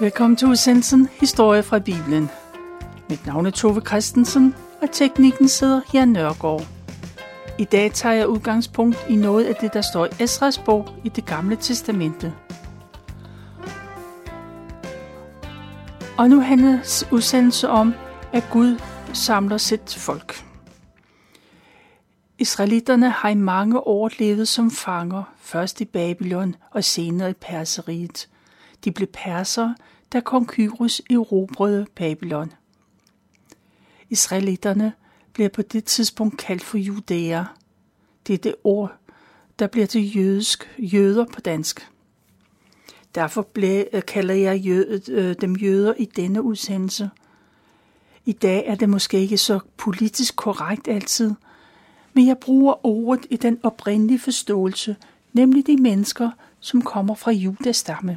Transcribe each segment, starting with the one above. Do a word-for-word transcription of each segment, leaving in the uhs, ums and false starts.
Velkommen til udsendelsen Historie fra Bibelen. Mit navn er Tove Christensen, og teknikken sidder Jan Nørgaard. I dag tager jeg udgangspunkt i noget af det, der står i Esras bog i Det Gamle Testamente. Og nu handler udsendelse om, at Gud samler sit folk. Israelitterne har i mange år levet som fanger, først i Babylon og senere i Perseriet. De blev persere, da kong Kyros erobrede Babylon. Israelitterne bliver på det tidspunkt kaldt for judæer. Det er det ord, der bliver til jødisk, jøder på dansk. Derfor blev, kalder jeg jød, dem jøder i denne udsendelse. I dag er det måske ikke så politisk korrekt altid, men jeg bruger ordet i den oprindelige forståelse, nemlig de mennesker, som kommer fra Judas stamme.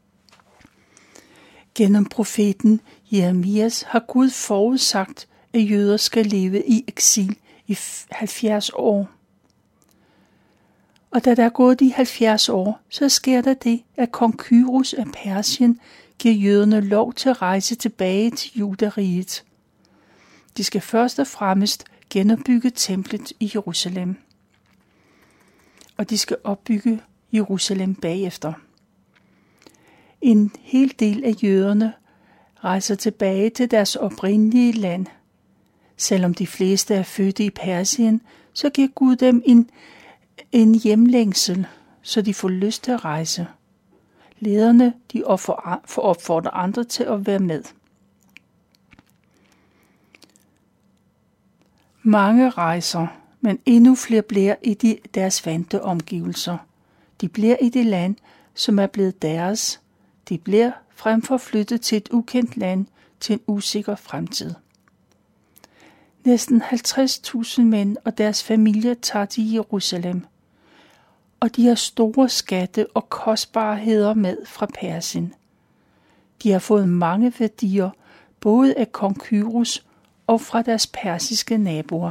Gennem profeten Jeremias har Gud forudsagt, at jøder skal leve i eksil i halvfjerds år. Og da der er gået de halvfjerds år, så sker der det, at kong Kyros af Persien giver jøderne lov til at rejse tilbage til Judariget. De skal først og fremmest genopbygge templet i Jerusalem. Og de skal opbygge Jerusalem bagefter. En hel del af jøderne rejser tilbage til deres oprindelige land. Selvom de fleste er født i Persien, så giver Gud dem en, en hjemlængsel, så de får lyst til at rejse. Lederne de opfordrer andre til at være med. Mange rejser, men endnu flere bliver i de, deres vante omgivelser. De bliver i det land, som er blevet deres. De bliver frem for flyttet til et ukendt land til en usikker fremtid. Næsten halvtreds tusind mænd og deres familier tager til Jerusalem, og de har store skatte og kostbarheder med fra Persien. De har fået mange værdier, både af kong Kyros og fra deres persiske naboer.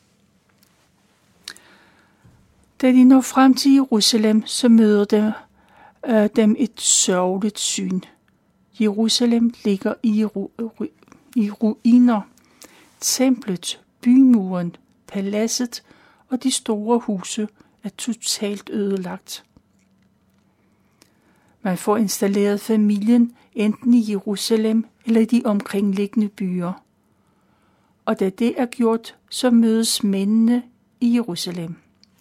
Da de når frem til Jerusalem, så møder de øh, dem et sørgeligt syn. Jerusalem ligger i, ru- i ruiner. Templet, bymuren, paladset og de store huse er totalt ødelagt. Man får installeret familien enten i Jerusalem eller i de omkringliggende byer. Og da det er gjort, så mødes mændene i Jerusalem.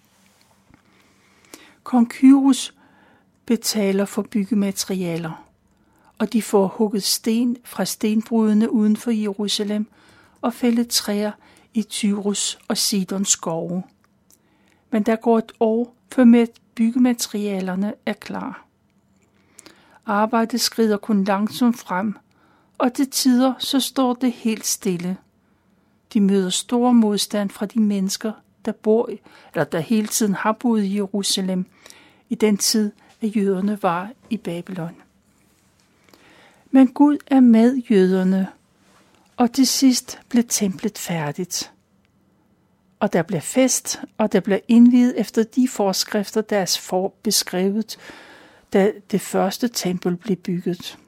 Kong Kyros betaler for byggematerialer, og de får hugget sten fra stenbrudene uden for Jerusalem og fældet træer i Tyrus og Sidons skove. Men der går et år, før byggematerialerne er klar. Arbejdet skrider kun langsomt frem, og til tider så står det helt stille. De møder stor modstand fra de mennesker, der bor, eller der hele tiden har boet i Jerusalem, i den tid, at jøderne var i Babylon. Men Gud er med jøderne, og til sidst blev templet færdigt. Og der blev fest, og der blev indviet efter de forskrifter, der er for beskrevet, da det første tempel blev bygget.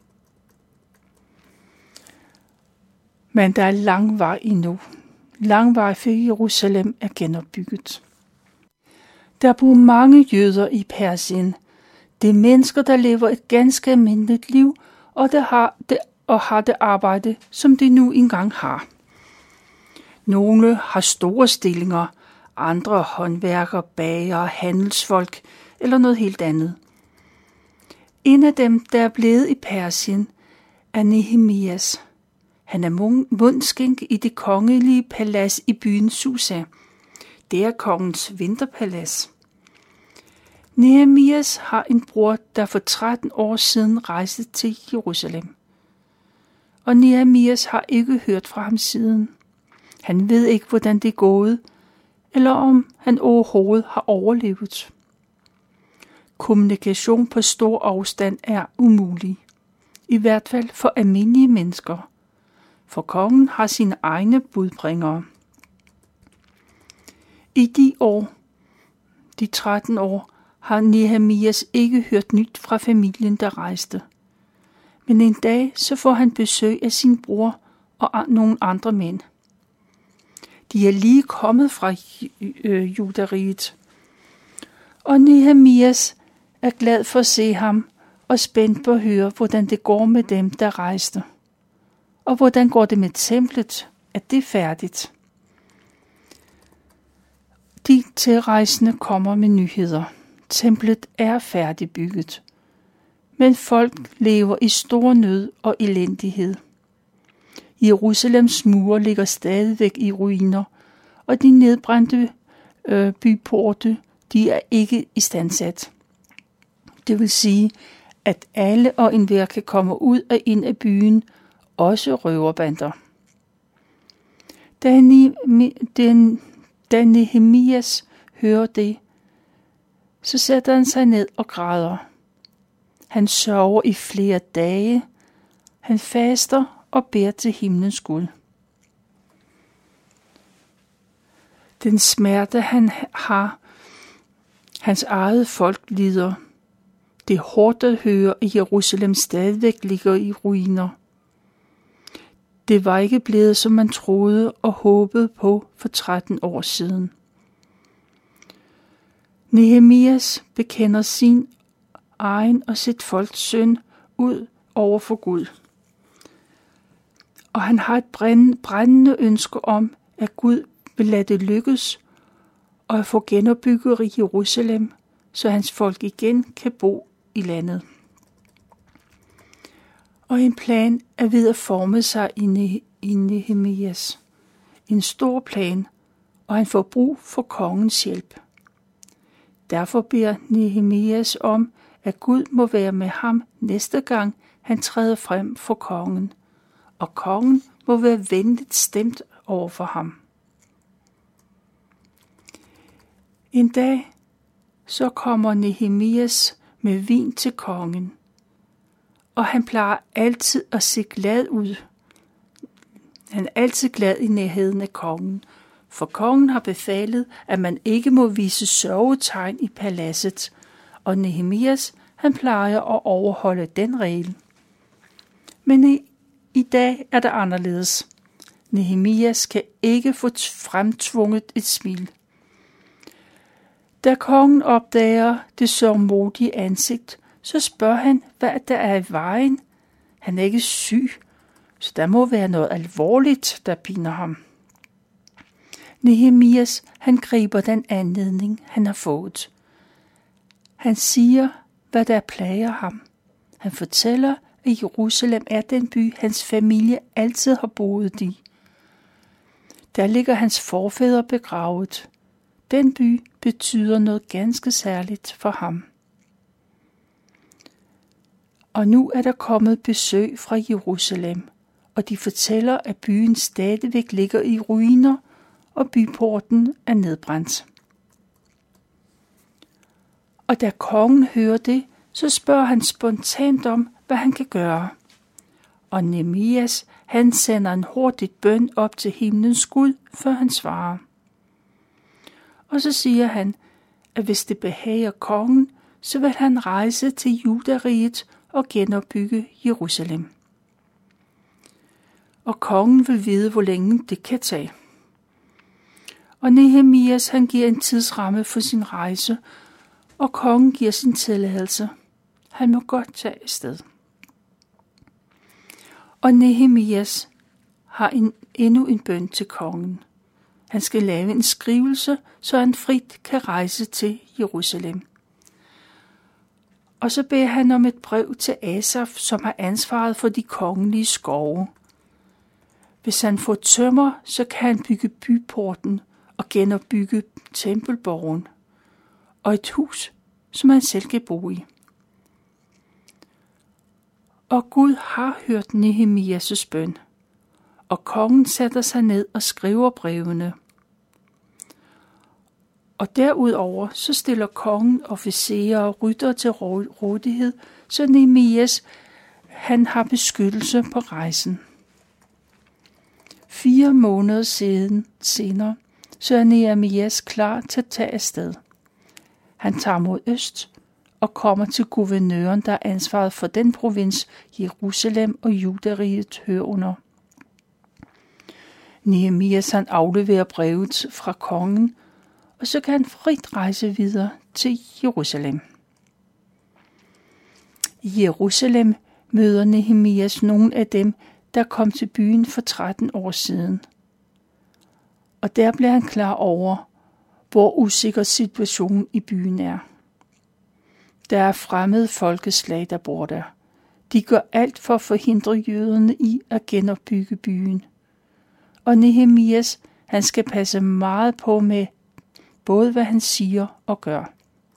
Men der er lang vej endnu. Lang vej for Jerusalem er genopbygget. Der bor mange jøder i Persien. Det er mennesker, der lever et ganske almindeligt liv, og der har det, og har det arbejde, som de nu engang har. Nogle har store stillinger, andre håndværkere, bager, handelsfolk eller noget helt andet. En af dem, der er blevet i Persien, er Nehemias. Han er mundskænk i det kongelige palads i byen Susa. Det er kongens vinterpalads. Nehemias har en bror, der for tretten år siden rejste til Jerusalem. Og Nehemias har ikke hørt fra ham siden. Han ved ikke, hvordan det er gået, eller om han overhovedet har overlevet. Kommunikation på stor afstand er umulig. I hvert fald for almindelige mennesker. For kongen har sine egne budbringere. I de år, de tretten år, har Nehemias ikke hørt nyt fra familien, der rejste. Men en dag så får han besøg af sin bror og nogle andre mænd. De er lige kommet fra øh, Judariget. Og Nehemias er glad for at se ham og spændt på at høre, hvordan det går med dem, der rejste. Og hvordan går det med templet? Er det færdigt? De tilrejsende kommer med nyheder. Templet er færdigbygget. Men folk lever i stor nød og elendighed. Jerusalems mure ligger stadigvæk i ruiner, og de nedbrændte øh, byporte, de er ikke istandsat. Det vil sige, at alle og enhver kan komme ud og ind af byen, også røverbander. Da, den, da Nehemias hører det, så sætter han sig ned og græder. Han sørger i flere dage. Han faster og beder til himlens Gud. Den smerte, han har, hans eget folk lider. Det er hårdt at høre, at Jerusalem stadigvæk ligger i ruiner. Det var ikke blevet, som man troede og håbede på for tretten år siden. Nehemias bekender sin egen og sit folks synd ud over for Gud. Og han har et brændende ønske om, at Gud vil lade det lykkes og at få genopbygget Jerusalem, så hans folk igen kan bo i landet. Og en plan er ved at forme sig i Nehemias. En stor plan, og han får brug for kongens hjælp. Derfor beder Nehemias om, at Gud må være med ham næste gang, han træder frem for kongen, og kongen må være venligt stemt over for ham. En dag så kommer Nehemias med vin til kongen, og han plejer altid at se glad ud. Han er altid glad i nærheden af kongen, for kongen har befalet, at man ikke må vise sørgetegn i paladset, og Nehemias, han plejer at overholde den regel. Men i, i dag er det anderledes. Nehemias kan ikke få fremtvunget et smil. Da kongen opdager det sørgmodige ansigt, så spørger han, hvad der er i vejen. Han er ikke syg, så der må være noget alvorligt, der piner ham. Nehemias, han griber den anledning, han har fået. Han siger, hvad der plager ham. Han fortæller, at Jerusalem er den by, hans familie altid har boet i. Der ligger hans forfædre begravet. Den by betyder noget ganske særligt for ham. Og nu er der kommet besøg fra Jerusalem, og de fortæller, at byen stadigvæk ligger i ruiner, og byporten er nedbrændt. Og da kongen hører det, så spørger han spontant om, hvad han kan gøre. Og Nehemias, han sender en hurtigt bøn op til himlens Gud, før han svarer. Og så siger han, at hvis det behager kongen, så vil han rejse til Judariget og genopbygge Jerusalem. Og kongen vil vide, hvor længe det kan tage. Og Nehemias, han giver en tidsramme for sin rejse, og kongen giver sin tilladelse. Han må godt tage afsted. Og Nehemias har en, endnu en bøn til kongen. Han skal lave en skrivelse, så han frit kan rejse til Jerusalem. Og så beder han om et brev til Asaf, som har ansvaret for de kongelige skove. Hvis han får tømmer, så kan han bygge byporten og genopbygge tempelborgen og et hus, som han selv kan bo i. Og Gud har hørt Nehemias' bøn, og kongen sætter sig ned og skriver brevene. Og derudover så stiller kongen officerer og ryttere til rådighed, så Nehemias han har beskyttelse på rejsen. Fire måneder siden, senere, så er Nehemias klar til at tage afsted. Han tager mod øst, og kommer til guvernøren, der er ansvaret for den provins, Jerusalem og Judariget hører under. Nehemias han afleverer brevet fra kongen, og så kan han frit rejse videre til Jerusalem. I Jerusalem møder Nehemias nogle af dem, der kom til byen for tretten år siden. Og der bliver han klar over, hvor usikker situationen i byen er. Der er fremmede folkeslag, der bor der. De gør alt for at forhindre jøderne i at genopbygge byen. Og Nehemias, han skal passe meget på med både hvad han siger og gør.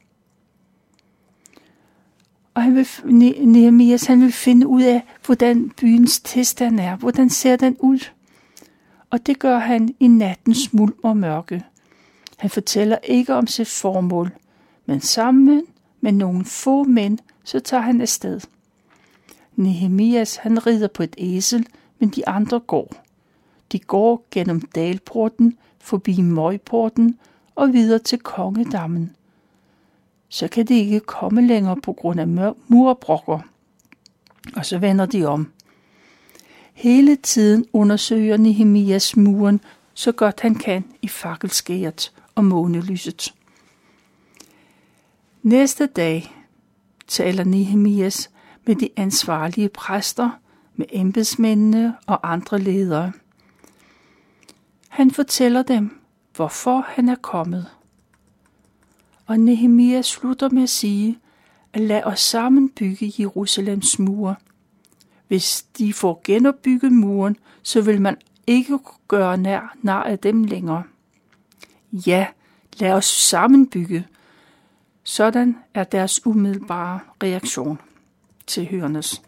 Og han vil, Nehemias han vil finde ud af, hvordan byens tilstand er. Hvordan ser den ud? Og det gør han i nattens mulm og mørke. Han fortæller ikke om sit formål, men sammen med nogle få mænd, så tager han afsted. Nehemias han rider på et æsel, men de andre går. De går gennem dalporten, forbi møgporten og videre til kongedammen. Så kan de ikke komme længere på grund af murbrokker. Og så vender de om. Hele tiden undersøger Nehemias muren, så godt han kan i fakkelskæret og månelyset. Næste dag taler Nehemias med de ansvarlige præster, med embedsmændene og andre ledere. Han fortæller dem, hvorfor han er kommet. Og Nehemias slutter med at sige, at lad os sammen bygge Jerusalems mure. Hvis de får genopbygget muren, så vil man ikke gøre nær, nær af dem længere. Ja, lad os sammen bygge. Sådan er deres umiddelbare reaktion til hørnes.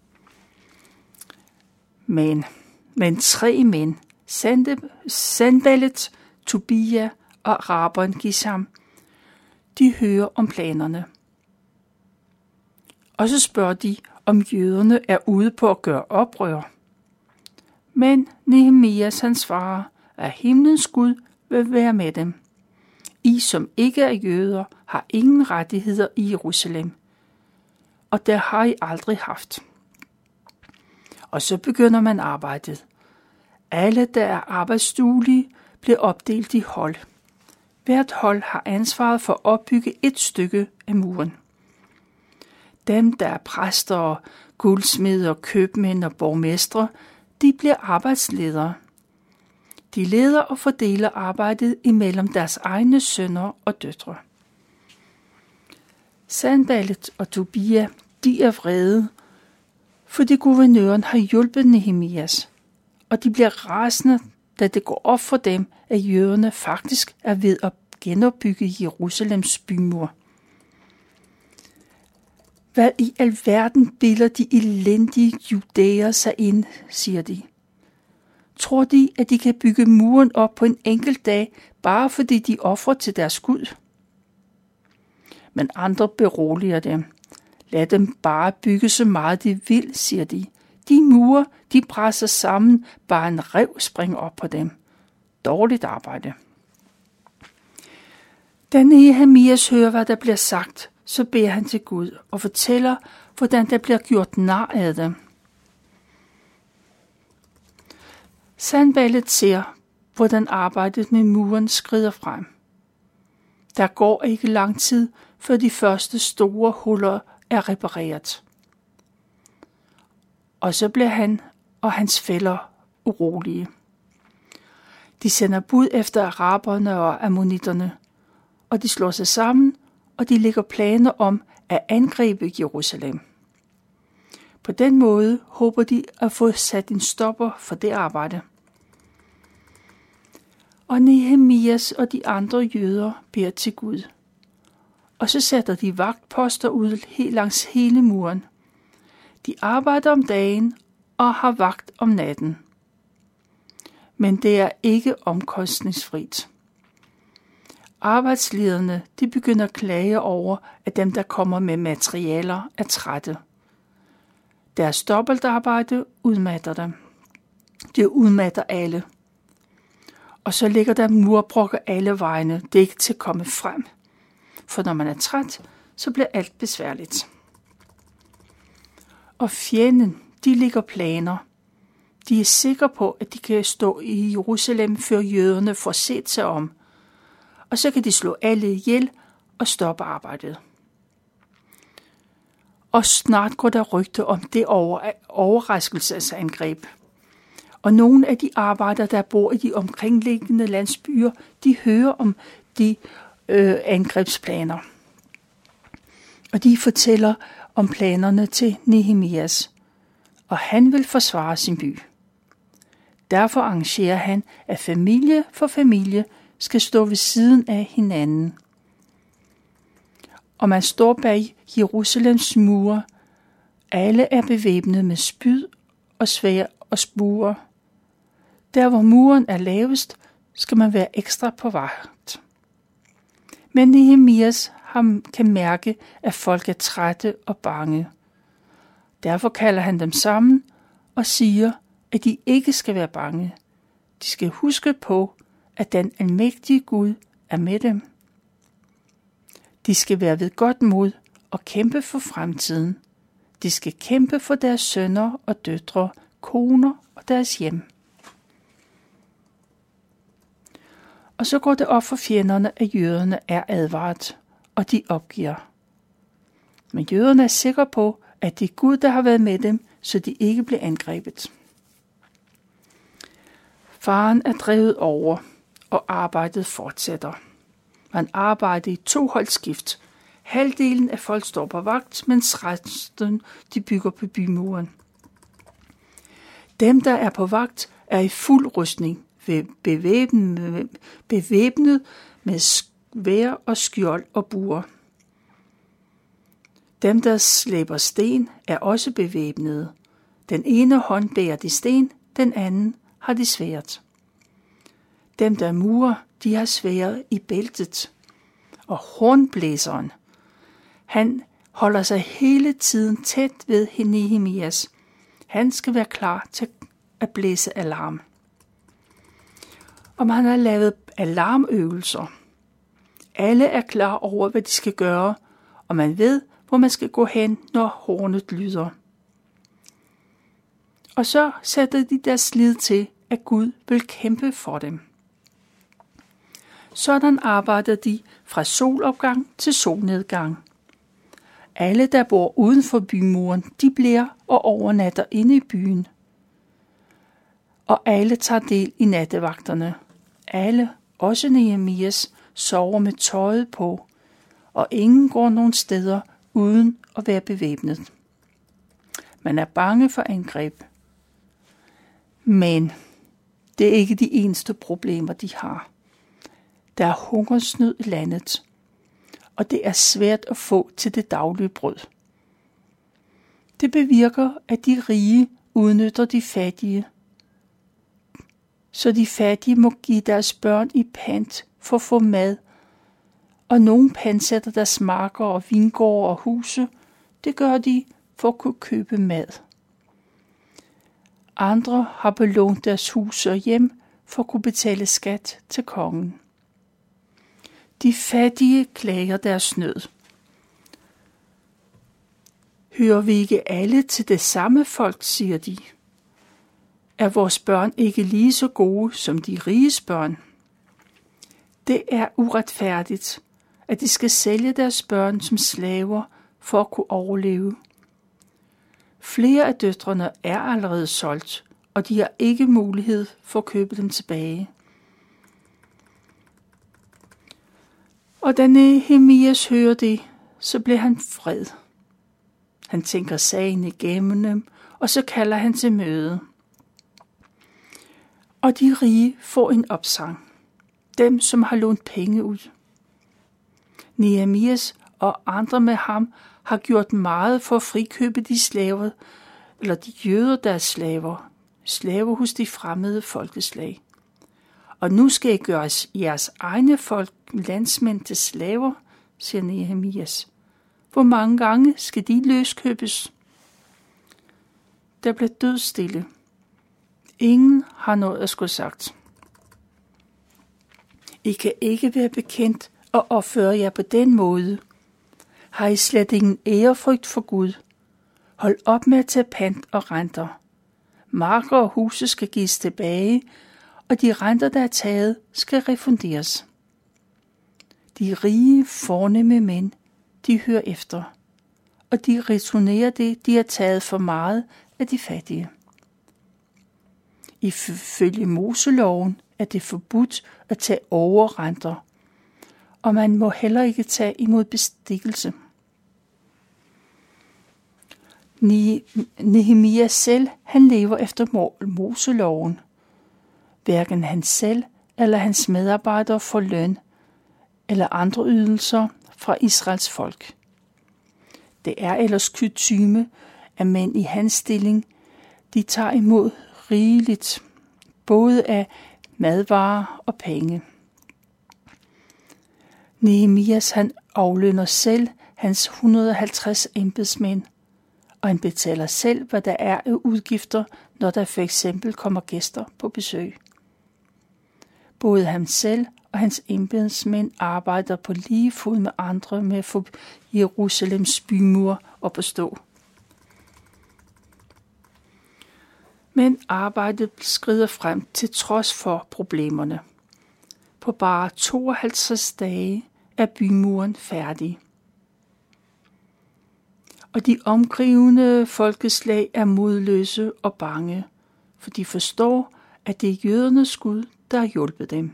Men, men tre mænd, Sanballat, Tobia og Raberen Gesam, de hører om planerne. Og så spørger de, om jøderne er ude på at gøre oprør. Men Nehemias han svarer, at himlens Gud vil være med dem. I, som ikke er jøder, har ingen rettigheder i Jerusalem. Og det har I aldrig haft. Og så begynder man arbejdet. Alle, der er arbejdsduelige, bliver opdelt i hold. Hvert hold har ansvaret for at opbygge et stykke af muren. Dem, der er præster, guldsmeder, købmænd og borgmestre, de bliver arbejdsledere. De leder og fordeler arbejdet imellem deres egne sønner og døtre. Sanballat og Tobia, de er vrede, fordi guvernøren har hjulpet Nehemias, og de bliver rasende, da det går op for dem, at jøderne faktisk er ved at genopbygge Jerusalems bymur. Hvad i alverden bilder de elendige judæer sig ind, siger de. Tror de, at de kan bygge muren op på en enkelt dag, bare fordi de ofrer til deres Gud? Men andre beroliger dem. Lad dem bare bygge så meget de vil, siger de. De mure, de presser sammen, bare en rev springer op på dem. Dårligt arbejde. Da Nehemias hører, hvad der bliver sagt, så beder han til Gud og fortæller, hvordan der bliver gjort nar af dem. Sanballat ser, hvordan arbejdet med muren skrider frem. Der går ikke lang tid, før de første store huller er repareret. Og så bliver han og hans fæller urolige. De sender bud efter araberne og ammonitterne, og de slår sig sammen, og de lægger planer om at angribe Jerusalem. På den måde håber de at få sat en stopper for det arbejde. Og Nehemias og de andre jøder beder til Gud. Og så sætter de vagtposter ud helt langs hele muren. De arbejder om dagen og har vagt om natten. Men det er ikke omkostningsfrit. Arbejdslederne de begynder at klage over, at dem, der kommer med materialer, er trætte. Deres dobbeltarbejde udmatter dem. Det udmatter alle. Og så ligger der murbrokker alle vegne. Det er ikke til at komme frem. For når man er træt, så bliver alt besværligt. Og fjenden, de lægger planer. De er sikre på, at de kan stå i Jerusalem, før jøderne får set sig om. Og så kan de slå alle ihjel og stoppe arbejdet. Og snart går der rygte om det over, overraskelsesangreb. Og nogle af de arbejdere, der bor i de omkringliggende landsbyer, de hører om de øh, angrebsplaner. Og de fortæller om planerne til Nehemias, og han vil forsvare sin by. Derfor arrangerer han, at familie for familie skal stå ved siden af hinanden. Og man står bag Jerusalems mure. Alle er bevæbnet med spyd og sværd og spuer. Der hvor muren er lavest, skal man være ekstra på vagt. Men Nehemias kan mærke, at folk er trætte og bange. Derfor kalder han dem sammen og siger, at de ikke skal være bange. De skal huske på, at den almægtige Gud er med dem. De skal være ved godt mod og kæmpe for fremtiden. De skal kæmpe for deres sønner og døtre, koner og deres hjem. Og så går det op for fjenderne, at jøderne er advaret, og de opgiver. Men jøderne er sikre på, at det er Gud, der har været med dem, så de ikke bliver angrebet. Faren er drevet over, og arbejdet fortsætter. Man arbejder i to holdskift. Halvdelen af folk står på vagt, mens resten de bygger på bymuren. Dem, der er på vagt, er i fuld rustning, bevæbnet, bevæbnet med sværd og skjold og buer. Dem, der slæber sten, er også bevæbnede. Den ene hånd bærer de sten, den anden har de sværd. Dem, der murer, de har sværd i bæltet. Og hornblæseren, han holder sig hele tiden tæt ved Nehemias. Han skal være klar til at blæse alarm. Og man har lavet alarmøvelser. Alle er klar over, hvad de skal gøre, og man ved, hvor man skal gå hen, når hornet lyder. Og så sætter de deres lid til, at Gud vil kæmpe for dem. Sådan arbejder de fra solopgang til solnedgang. Alle, der bor uden for bymuren, de bliver og overnatter inde i byen. Og alle tager del i nattevagterne. Alle, også Nehemias, sover med tøjet på, og ingen går nogen steder uden at være bevæbnet. Man er bange for angreb. Men det er ikke de eneste problemer, de har. Der er hungersnød i landet, og det er svært at få til det daglige brød. Det bevirker, at de rige udnytter de fattige, så de fattige må give deres børn i pant for at få mad, og nogle pantsætter deres marker og vingårde og huse. Det gør de for at kunne købe mad. Andre har belånt deres huse og hjem for at kunne betale skat til kongen. De fattige klager deres nød. Hører vi ikke alle til det samme folk, siger de. Er vores børn ikke lige så gode som de riges børn? Det er uretfærdigt, at de skal sælge deres børn som slaver for at kunne overleve. Flere af døtrene er allerede solgt, og de har ikke mulighed for at købe dem tilbage. Og da Nehemias hører det, så bliver han vred. Han tænker sagen igennem, og så kalder han til møde. Og de rige får en opsang. Dem, som har lånt penge ud. Nehemias og andre med ham har gjort meget for at frikøbe de slaver, eller de jøder, der er slaver, slaver hos de fremmede folkeslag. Og nu skal I gøre jeres egne folk, landsmænd, til slaver, siger Nehemias. Hvor mange gange skal de løskøbes? Der blev dødsstille. Ingen har noget at skulle sagt. I kan ikke være bekendt og opføre jer på den måde. Har I slet ingen ærefrygt for Gud? Hold op med at tage pant og renter. Marker og huse skal gives tilbage, og de renter, der er taget, skal refunderes. De rige, fornemme mænd, de hører efter, og de returnerer det, de har taget for meget af de fattige. Ifølge Moseloven er det forbudt at tage overrenter, og man må heller ikke tage imod bestikkelse. Nehemia selv, han lever efter Moseloven. Hverken han selv eller hans medarbejdere får løn eller andre ydelser fra Israels folk. Det er ellers kutyme, at mænd i hans stilling, de tager imod rigeligt, både af madvarer og penge. Nehemias han aflønner selv hans et hundrede og halvtreds embedsmænd, og han betaler selv, hvad der er af udgifter, når der for eksempel kommer gæster på besøg. Både ham selv og hans embedsmænd arbejder på lige fod med andre med at få Jerusalems bymur op at stå. Men arbejdet skrider frem til trods for problemerne. På bare tooghalvtreds dage er bymuren færdig. Og de omkrigende folkeslag er modløse og bange, for de forstår, at det er jødernes Gud, der har hjulpet dem.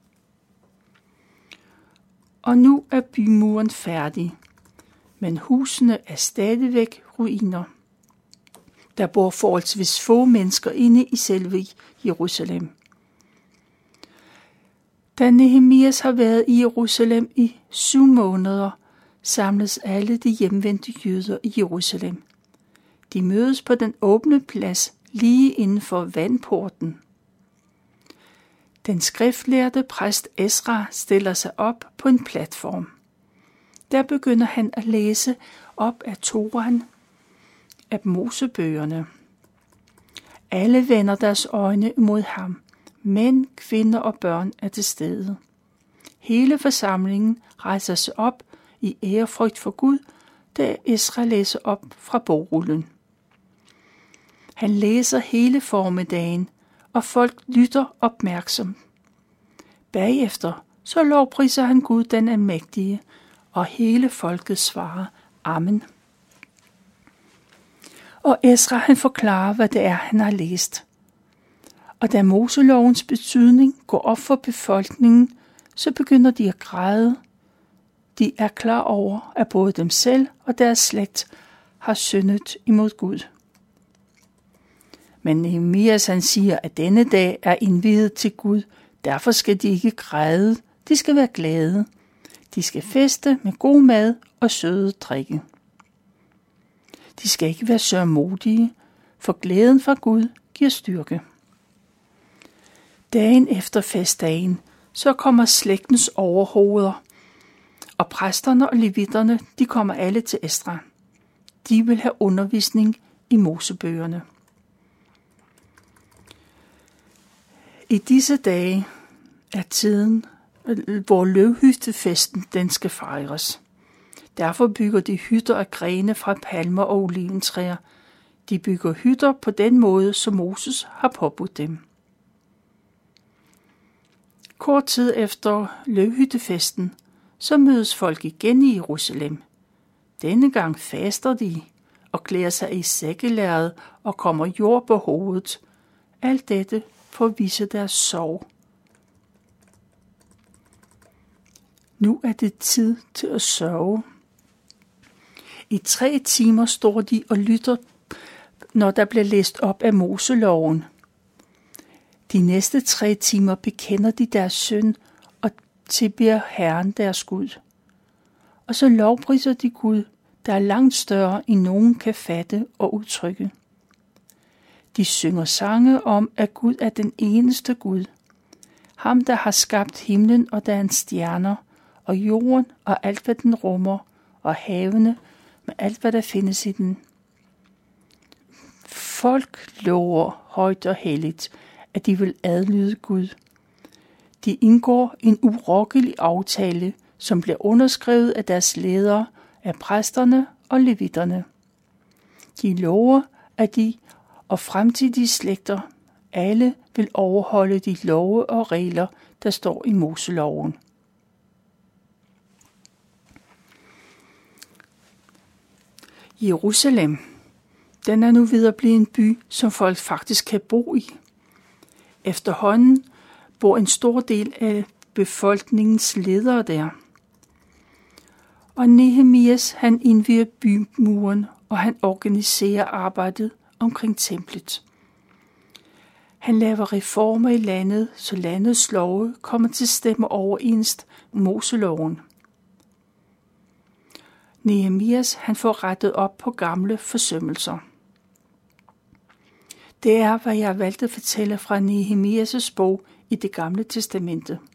Og nu er bymuren færdig, men husene er stadigvæk ruiner. Der bor forholdsvis få mennesker inde i selve Jerusalem. Da Nehemias har været i Jerusalem i syv måneder, samles alle de hjemvendte jøder i Jerusalem. De mødes på den åbne plads lige inden for vandporten. Den skriftlærte præst Esra stiller sig op på en platform. Der begynder han at læse op af Toraen, af Mosebøgerne. Alle vender deres øjne mod ham. Mænd, kvinder og børn er til stede. Hele forsamlingen rejser sig op i ærefrygt for Gud, da Esra læser op fra bogrullen. Han læser hele formiddagen, og folk lytter opmærksomt. Bagefter så lovpriser han Gud den almægtige, og hele folket svarer Amen. Og Esra han forklarer, hvad det er, han har læst. Og da Moselovens betydning går op for befolkningen, så begynder de at græde. De er klar over, at både dem selv og deres slægt har syndet imod Gud. Men Nehemias han siger, at denne dag er indviet til Gud. Derfor skal de ikke græde, de skal være glade. De skal feste med god mad og søde drikke. De skal ikke være sørgmodige, for glæden fra Gud giver styrke. Dagen efter festdagen, så kommer slægtens overhoveder, og præsterne og levitterne, de kommer alle til Esra. De vil have undervisning i Mosebøgerne. I disse dage er tiden, hvor løvhyttefesten den skal fejres. Derfor bygger de hytter af grene fra palmer og oliventræer. De bygger hytter på den måde, som Moses har påbudt dem. Kort tid efter løvhyttefesten, så mødes folk igen i Jerusalem. Denne gang faster de og klæder sig i sækkelærred og kommer jord på hovedet. Alt dette for at vise deres sorg. Nu er det tid til at sørge. I tre timer står de og lytter, når der bliver læst op af Moseloven. De næste tre timer bekender de deres synd og tilbeder Herren deres Gud. Og så lovpriser de Gud, der er langt større end nogen kan fatte og udtrykke. De synger sange om, at Gud er den eneste Gud. Ham, der har skabt himlen og dens stjerner, og jorden og alt, hvad den rummer, og havene med alt, hvad der findes i den. Folk lover højt og helligt, at de vil adlyde Gud. De indgår en urokkelig aftale, som bliver underskrevet af deres ledere, af præsterne og levitterne. De lover, at de og fremtidige slægter alle vil overholde de love og regler, der står i Moseloven. Jerusalem, den er nu ved at blive en by, som folk faktisk kan bo i. Efterhånden bor en stor del af befolkningens ledere der. Og Nehemias, han indvier bymuren, og han organiserer arbejdet omkring templet. Han laver reformer i landet, så landets love kommer til at stemme overens med Moseloven. Nehemias, han får rettet op på gamle forsømmelser. Det er, hvad jeg har valgt at fortælle fra Nehemias' bog i Det Gamle Testamente.